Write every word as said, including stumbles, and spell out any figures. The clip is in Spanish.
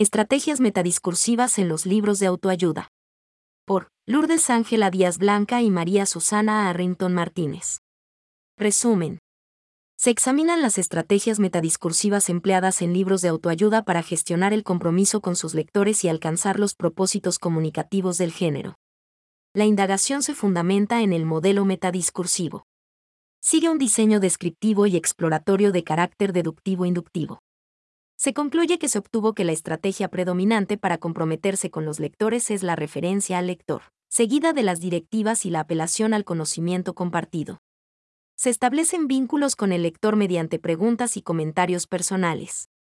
Estrategias metadiscursivas en los libros de autoayuda. Por Lourdes Ángela Díaz Blanca y María Susana Arrington Martínez. Resumen. Se examinan las estrategias metadiscursivas empleadas en libros de autoayuda para gestionar el compromiso con sus lectores y alcanzar los propósitos comunicativos del género. La indagación se fundamenta en el modelo metadiscursivo. Sigue un diseño descriptivo y exploratorio de carácter deductivo-inductivo. Se concluye que se obtuvo que la estrategia predominante para comprometerse con los lectores es la referencia al lector, seguida de las directivas y la apelación al conocimiento compartido. Se establecen vínculos con el lector mediante preguntas y comentarios personales.